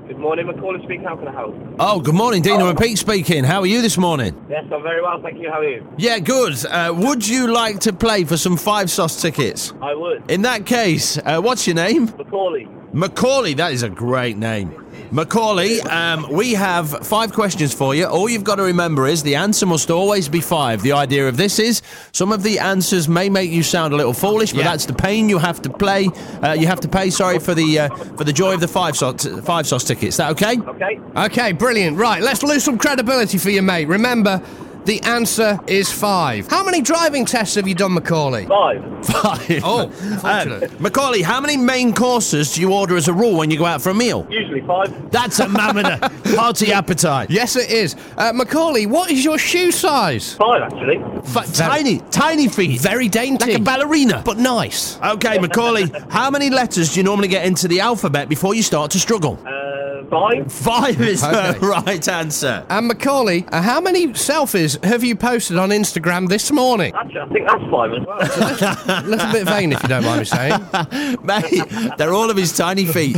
Good morning, Macaulay speaking. How can I help? Oh, good morning, Dino and Pete speaking. How are you this morning? Yes, I'm very well, thank you. How are you? Yeah, good. Would you like to play for some 5 sauce tickets? I would. In that case, what's your name? Macaulay. Macaulay, that is a great name. Macaulay, we have 5 questions for you. All you've got to remember is the answer must always be 5. The idea of this is some of the answers may make you sound a little foolish, but that's the pain you have to play. You have to pay, for the joy of the 5 sauce tickets. Is that okay? Okay. Okay, brilliant. Right, let's lose some credibility for you, mate. Remember, the answer is 5. How many driving tests have you done, Macaulay? 5. 5. Oh, unfortunate. Macaulay, how many main courses do you order as a rule when you go out for a meal? Usually 5. That's a mammoth hearty appetite. Yes, it is. Macaulay, what is your shoe size? 5, actually. Tiny feet. Very dainty. Like a ballerina. But nice. Okay, Macaulay, how many letters do you normally get into the alphabet before you start to struggle? 5. 5 is Okay. the right answer. And Macaulay, how many selfies have you posted on Instagram this morning? Actually, I think that's 5 as well. A little bit vain, if you don't mind me saying. Mate, they're all of his tiny feet.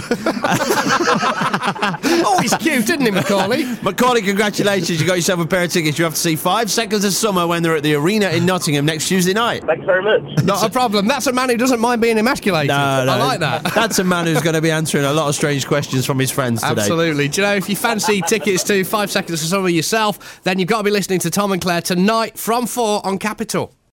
Oh, he's cute, didn't he, Macaulay? Macaulay, congratulations. You got yourself a pair of tickets. You have to see 5 Seconds of Summer when they're at the Arena in Nottingham next Tuesday night. Thanks very much. Not a problem. That's a man who doesn't mind being emasculated. No. I like that. That's a man who's going to be answering a lot of strange questions from his friends today. Absolutely. Do you know, if you fancy tickets to 5 Seconds of Summer yourself, then you've got to be listening to Tom and Claire tonight from 4 on Capital.